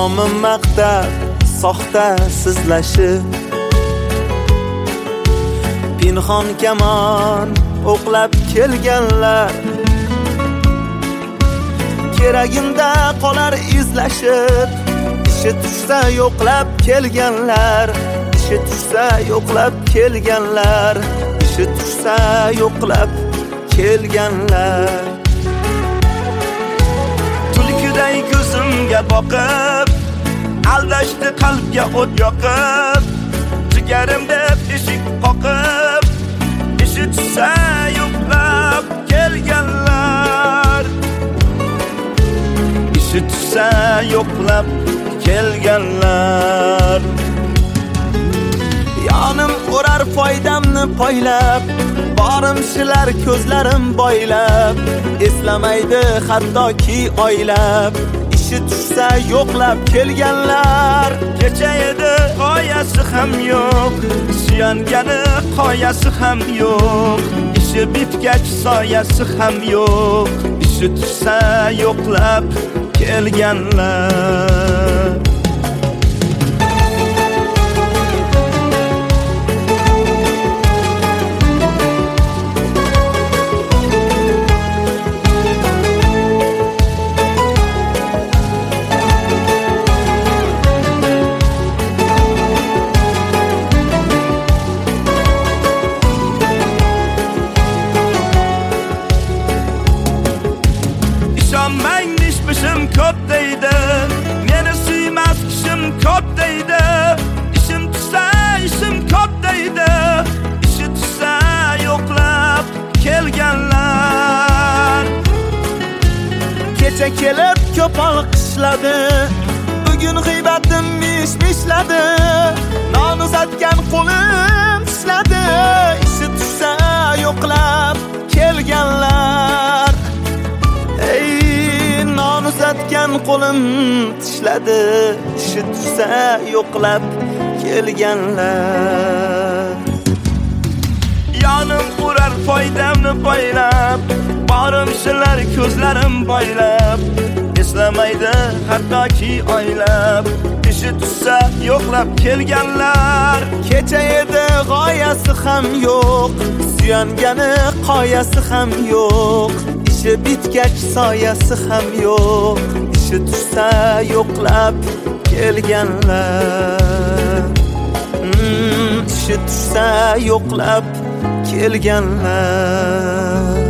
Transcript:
nomim maqtab soxta sizlashib, pinhon kamon o'qlab kelganlar, keragimda qolar izlashib, ishi tushsa yo'qlab kelganlar, ishi tushsa yo'qlab kelganlar, ishi tushsa yo'qlab kelganlar. Tulkiday ko'zimga boqib, aldashdi qalbga o't yoqib, jigarim deb eshik qoqib, ishi tushsa yo'qlab kelganlar, ishi tushsa yo'qlab kelganlar. Yonim urar foydamni poylab, borim shilar ko'zlarim boylab, eslamaydi hattoki oylab, ishi tushsa yo'qlab kelganlar. Kecha edi qoyasi ham yo'q, suyangani qoyasi ham yo'q, ishi bitgach soyasi ham yo'q, ishi tushsa yo'qlab kelganlar. İşim ko'p deydi, meni suymas kishim ko'p deydi, ishim tushsa ishim ko'p deydi, ishi tushsa yo'qlab kelganlar. Kecha kelib ko'p olqishladi, bugun g'iybatim mish-mishladi, non uzatgan qo'lim tishladi, ishi tushsa yo'qlab kelganlar. Non uzatgan qo'lim tishladi, ishi tushsa yo'qlab kelganlar. Yonim urar foydamni poylab, borim shilar ko'zlarim boylab, eslamaydi hattoki oylab, ishi tushsa yo'qlab kelganlar. Kecha edi g'oyasi ham yo'q, suyangani qoyasi ham yo'q, ishi bitgach soyasi ham yo'q, ishi tushsa yo'qlab kelganlar. Ishi tushsa yo'qlab kelganlar.